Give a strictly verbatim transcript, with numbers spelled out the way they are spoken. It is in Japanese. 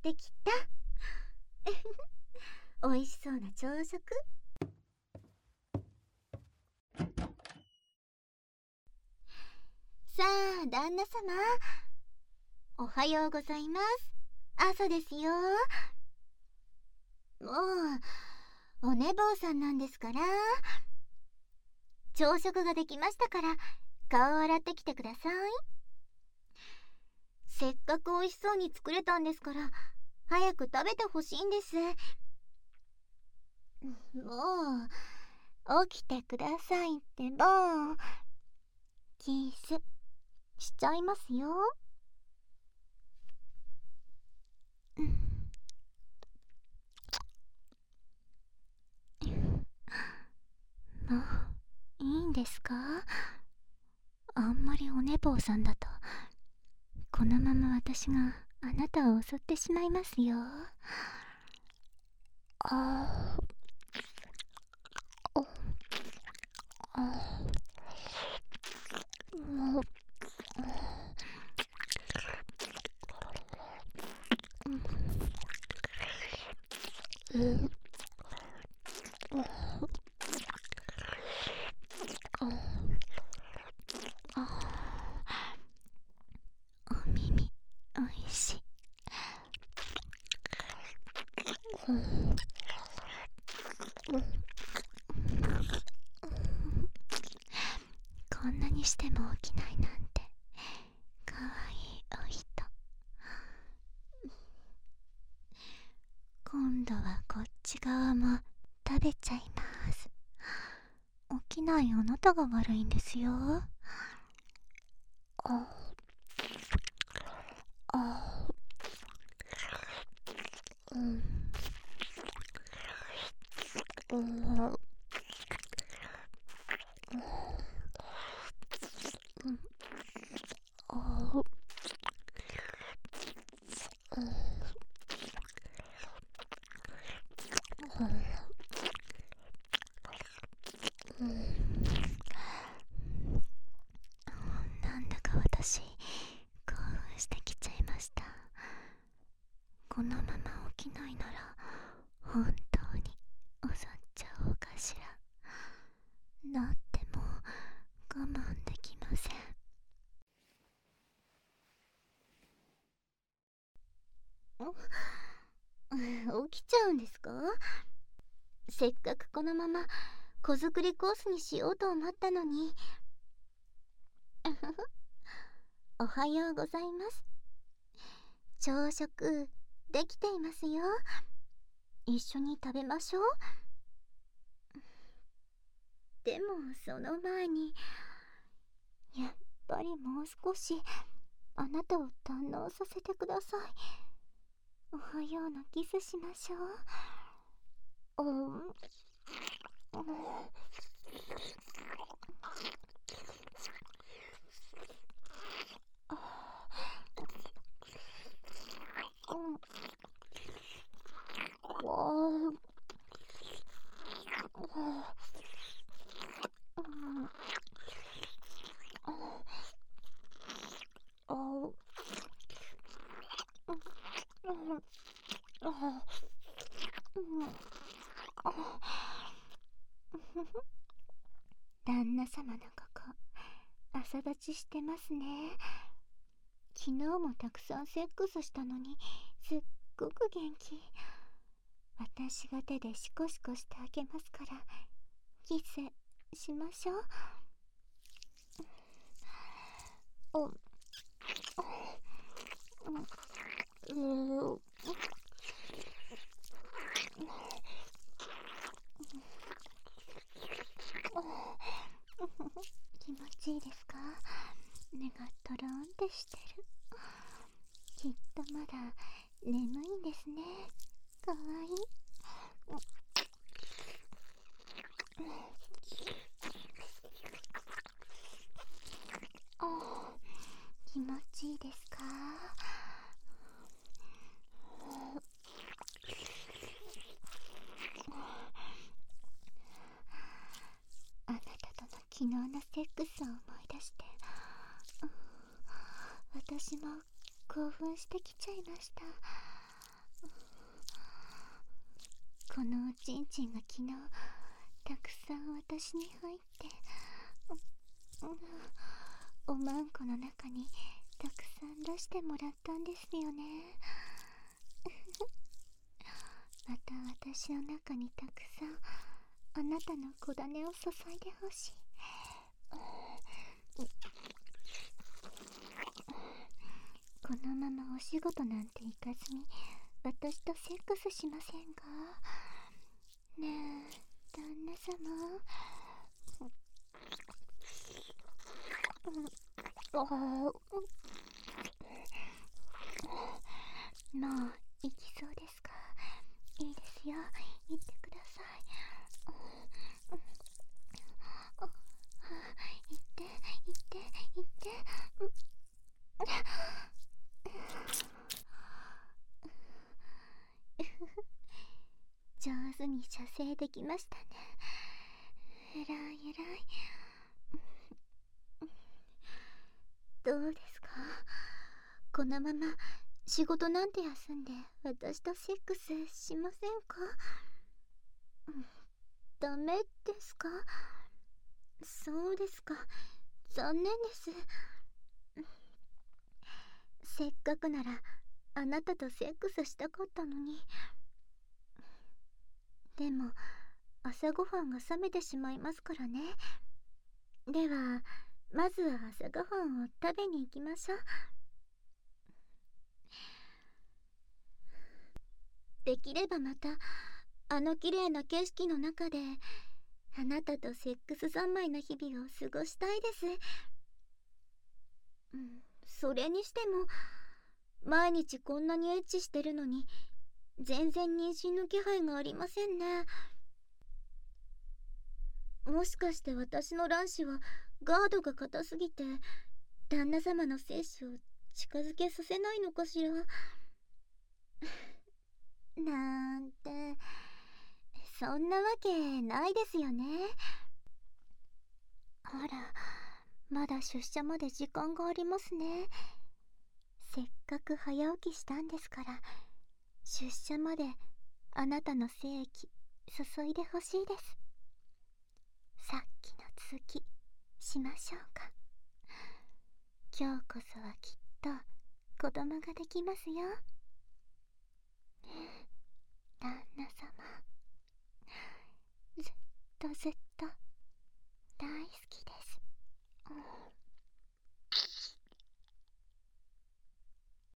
ってきた。おいしそうな朝食。さあ旦那様、おはようございます。朝ですよ。もうお寝坊さんなんですから。朝食ができましたから顔を洗ってきてください。せっかくおいしそうに作れたんですから早く食べてほしいんです。もう起きてくださいってば。キスしちゃいますよ。もういいんですか？あんまりお寝坊さんだとこのまま私があなたを襲ってしまいますよ。あああもううんお耳おいしい。こんなにしても起きないなんてかわいいお人。今度はこっち側も食べちゃいます。起きないあなたが悪いんですよ。ああうんうんあなんだか私興奮してきちゃいました。このまま起きないなら本当に襲っちゃおうかしら。だってもう我慢できません。起きちゃうんですか？せっかくこのまま子作りコースにしようと思ったのに。おはようございます。朝食できていますよ。一緒に食べましょう。でもその前にやっぱりもう少しあなたを堪能させてください。おはようのキスしましょう。うん、旦那様のここ朝立ちしてますね。昨日もたくさんセックスしたのにすっごく元気。私が手でシコシコしてあげますからキスしましょう。おう気持ちいいですか？目がトロンってしてる。きっとまだ眠いんですね。かわいい。あ、気持ちいいですか？あなたとの昨日のセックスを思い出して、私も興奮してきちゃいました。 このおちんちんが昨日たくさん私に入って、う、うん、おまんこの中にたくさん出してもらったんですよね。また私の中にたくさんあなたの小種を注いでほしい。このままお仕事なんて行かずに私とセックスしませんか？ねえ旦那様。ああ、もう行きそうですか？いいですよ、行ってください。行って行って行って。上手に射精できましたね。えらいえらい。どうですか？このまま仕事なんて休んで私とセックスしませんか？ダメですか？そうですか。残念です。せっかくならあなたとセックスしたかったのに。でも朝ごはんが冷めてしまいますからね。ではまずは朝ごはんを食べに行きましょう。できればまたあの綺麗な景色の中であなたとセックス三昧な日々を過ごしたいです。うん、それにしても毎日こんなにエッチしてるのに全然妊娠の気配がありませんね。もしかして私の卵子はガードが硬すぎて旦那様の精子を近づけさせないのかしら。なんて、そんなわけないですよね。あら、まだ出社まで時間がありますね。せっかく早起きしたんですから出社まであなたの精液注いでほしいです。さっきの続きしましょうか。今日こそはきっと子供ができますよ。旦那様、ずっとずっと大好きで